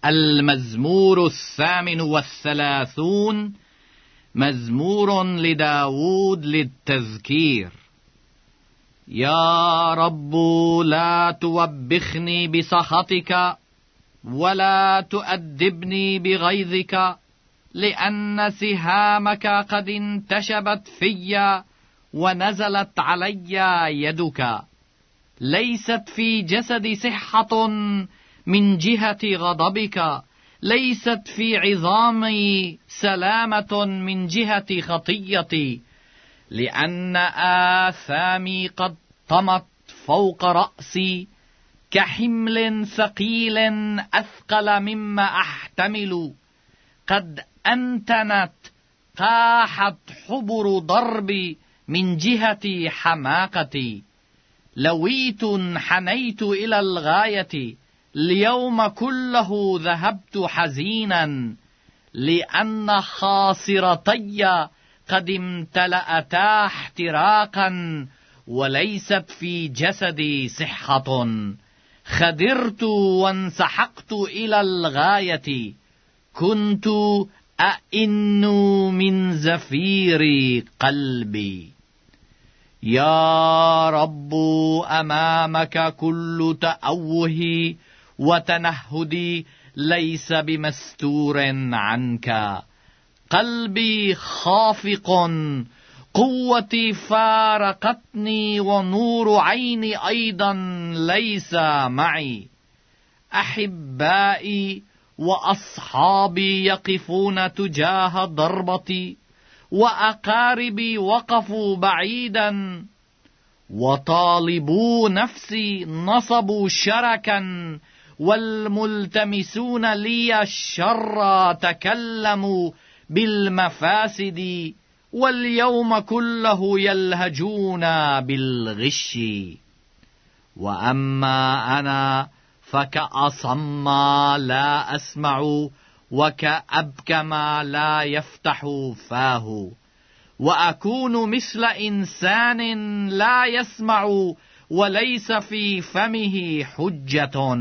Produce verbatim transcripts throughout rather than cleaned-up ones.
المزمور الثامن والثلاثون، مزمور لداود للتذكير. يا رب لا توبخني بسخطك ولا تؤدبني بغيظك، لأن سهامك قد انتشبت في ونزلت علي يدك. ليست في جسدي صحة من جهة غضبك، ليست في عظامي سلامة من جهة خطيتي، لأن آثامي قد طمت فوق رأسي كحمل ثقيل أثقل مما أحتمل. قد أنتنت قاحت حبر ضربي من جهة حماقتي. لويت حنيت إلى الغاية، اليوم كله ذهبت حزينا، لأن خاصرتي قد امتلأتا احتراقا، وليست في جسدي صحة. خدرت وانسحقت إلى الغاية، كنت أئن من زفير قلبي. يا رب أمامك كل تأوه وتنهدي ليس بمستور عنك. قلبي خافق، قوتي فارقتني، ونور عيني أيضا ليس معي. أحبائي وأصحابي يقفون تجاه ضربتي، وأقاربي وقفوا بعيدا، وطالبوا نفسي نصبوا شركا، والملتمسون لي الشر تكلموا بالمفاسد، واليوم كله يلهجون بالغش. وأما أنا فكأصم لا أسمع، وكأبكم لا يفتح فاه، وأكون مثل إنسان لا يسمع وليس في فمه حجة،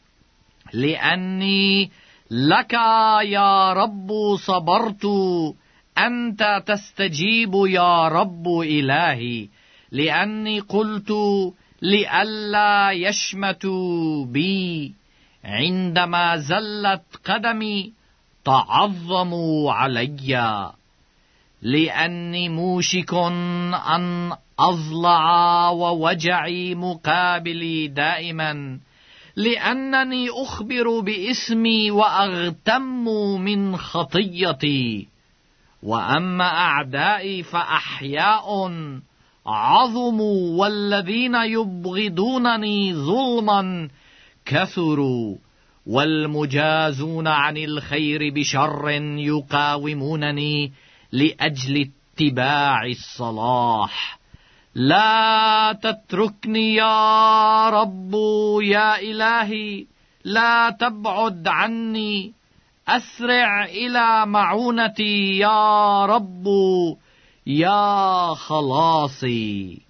لأني لك يا رب صبرت. أنت تستجيب يا رب إلهي، لأني قلت لئلا يشمتوا بي. عندما زلت قدمي تعظموا علي، لأني موشك أن أضلع، ووجعي مقابلي دائما، لأنني أخبر باسمي وأغتم من خطيتي. وأما أعدائي فأحياء عظموا، والذين يبغضونني ظلما كثروا، والمجازون عن الخير بشر يقاومونني لأجل اتباع الصلاح. لا تتركني يا رب يا إلهي، لا تبعد عني. أسرع إلى معونتي يا رب يا خلاصي.